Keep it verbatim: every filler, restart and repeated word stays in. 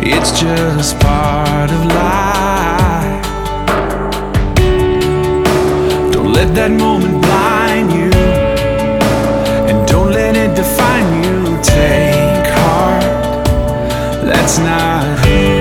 It's just part of life. Don't let that moment blind you, and don't let it define you. Take heart, that's not who